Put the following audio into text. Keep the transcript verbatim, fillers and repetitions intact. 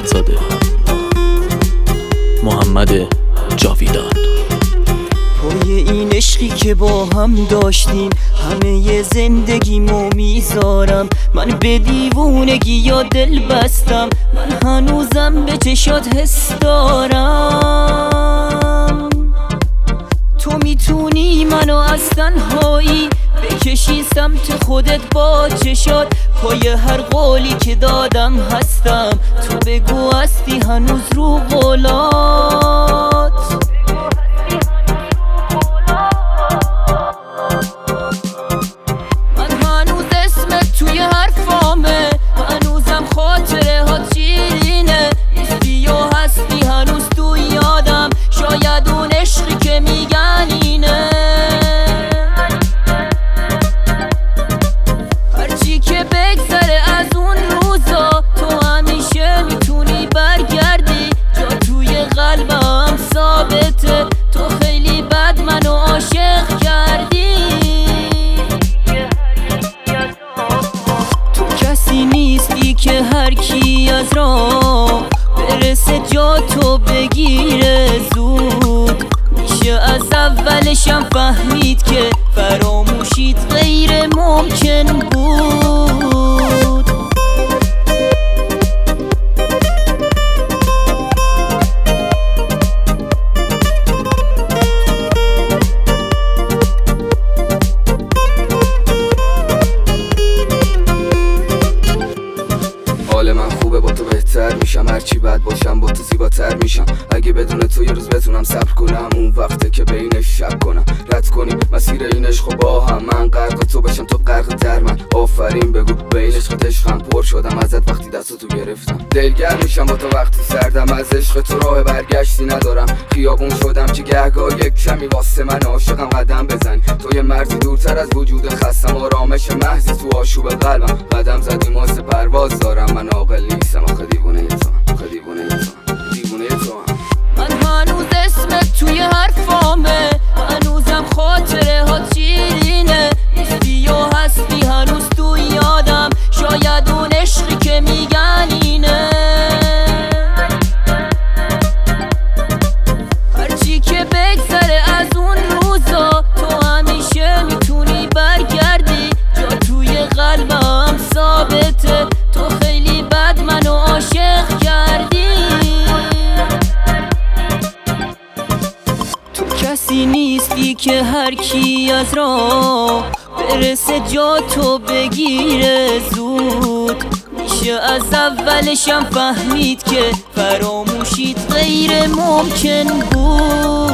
محمدزاده محمد جاویدان. پای این عشقی که با هم داشتیم همه ی زندگیمو میذارم. من به دیوونگی یا دل بستم، من هنوزم به چشات حس دارم. تو میتونی منو از تنهایی بکشی سمت خودت با چشات. پای هر قولی که دادم هستم، تو بگو هستی هنوز رو قولات. من هنوز اسمت توی حرفامه، هنوزم خاطره ها شیرینه. نیستی و هستی هنوز تو یادم، شاید اون عشقی که میگن اینه. هرچی که بگذره از اون روزا، تو همیشه میتونی برگردی. جا توی قلبم ثابته، تو خیلی بد منو عاشق کردی. تو کسی نیستی که هر کی از راه برسه جا تو بگیره زود. میشه از اولشم فهمید که فراموشیت غیر ممکن بود. حال من خوبه، با تو بهتر میشم. هرچی بد باشم با تو زیباتر میشم. اگه بدون تو یه روز بتونم صبر کنم، اون وقته که بینش شک کنم. رد کنیم مسیر این عشق با هم، من غرق تو بشم تو غرق در من. آفرین بگو به این عشق عشقم پر شدم ازت وقتی دستو تو گرفتم. دلگرم میشم با تو وقتی سردم، از عشق تو راه برگشتی ندارم. خیابون شدم که گهگاه یک کمی واسه من عاشقم قدم بزنی. تو یه مرزی دورتر از وجود خستم، آرامش محضی تو آشوب قلبم. قدم زدیم واسه پرواز دارم، من عاقل نیستم. آخه دیوونه تو هم، آخه دیوونه تو هم، دیوونه تو هم. من هنوز اسمت توی حرفامه، هنوزم خاطره ها شیرینه. نیستی و هستی هنوز تو یادم، شاید اون عشقی که میگن اینه. هرچی که بگذره از اون روزا، تو همیشه میتونی برگردی. جا توی قلبم ثابته، تو خیلی بد منو عاشق کردی. تو کسی نیستی که هر کی از راه برسه جا تو بگیره زود. میشه از اولشم فهمید که فراموشیت غیر ممکن بود.